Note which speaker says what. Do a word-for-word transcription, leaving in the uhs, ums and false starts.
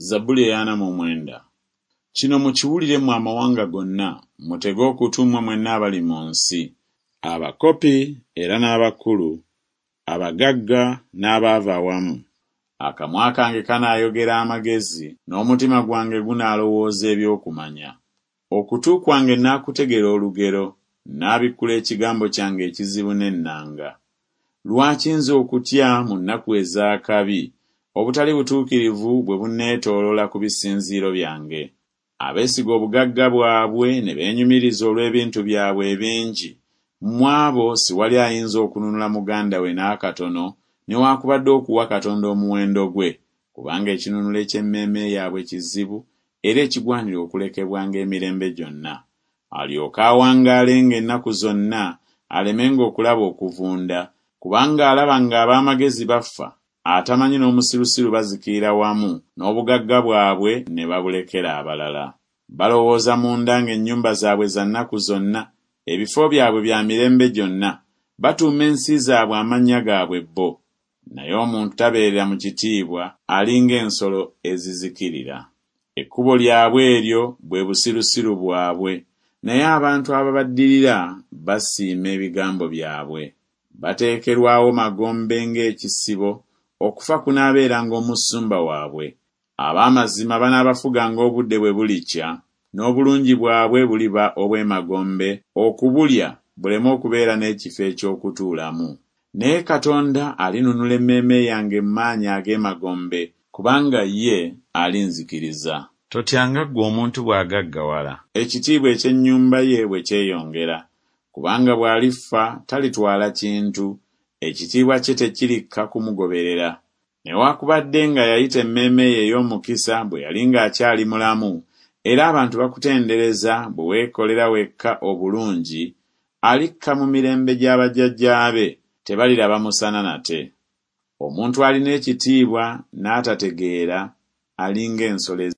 Speaker 1: Zabbuli eyana mu mwenda. Kino mukiwulire mu amawanga gonna, mutege okutumwa mwenna abali mu nsi, abakopi era n'abakulu, abagagga n'abaava awamu. Akamwa kange kanaayogera amagezi, n'omutima gwange gunaalowooza ebyokumanya. Okutu kwange naakutegera olugero, n'abikkula ekigambo kyange ekizibu n'ennanga. Lwaki nze okutya mu nnaku ez'akabi, obutali butuukirivu bwe bunneetooloola ku bisinziiro byange? Abeesiga obugagga bwabwe ne beenyumiriza olw'ebintu byabwe ebingi. Mu abo siwali ayinza okununula muganda we n'akatono, newaakubadde okuwa Katonda omuwendo gwe, kubanga ekinunula eky'emmeeme yaabwe kizibu era ekigwanira okulekebwanga emirembe gyonna. Alyoke awangaalenga ennaku zonna, alemenga okulaba okuvunda, kubanga alaba ng'ab'amagezi bafa, atamanyi n'omusirusiru bazikirira wamu, n'obugagga bwabwe ne babulekera abalala. Balowooza munda ng'ennyumba zaabwe za nnaku zonna, ebifo byabwe bya mirembe gyonna, batuuma ensi zaabwe amannya gaabwe bo. Naye omuntu tabeerera mu kitiibwa, ali ng'ensolo ezizikirira. Ekkubo lyabwe eryo bwe busirusiru bwabwe, naye abantu ababaddirira basiima ebigambo byabwe. Bateekerwawo magombe ng'ekisibo, okufa kunaabeeranga omusumba waabwe. Ab'amazima banaabafuganga obudde bwe bulikya, n'obulungi bwabwe buliba obw'emagombe, okubulya buleme okubeera n'ekifo eky'okutuulamu. Naye Katonda alinunula emmeeme yange mu maanyi ag'emagombe, kubanga ye alinzikiriza. Totyanga ggwe omuntu bw'agaggawala, ekitiibwa eky'ennyumba ye bwe kyeyongera, kubanga bw'alifa talitwala kintu, ekitiibwa kye tekirikka kumugoberera. Newaakubadde nga yayita emmeeme ye ey'omukisa bwe yali ng'akyali mulamu, era abantu bakutendereza bwe weekolera wekka obulungi, alikka mu mirembe gy'abajjajjaabe, tebaliraba musana nate. Omuntu alina ekitiibwa n'atategeera, ali ng'ensolo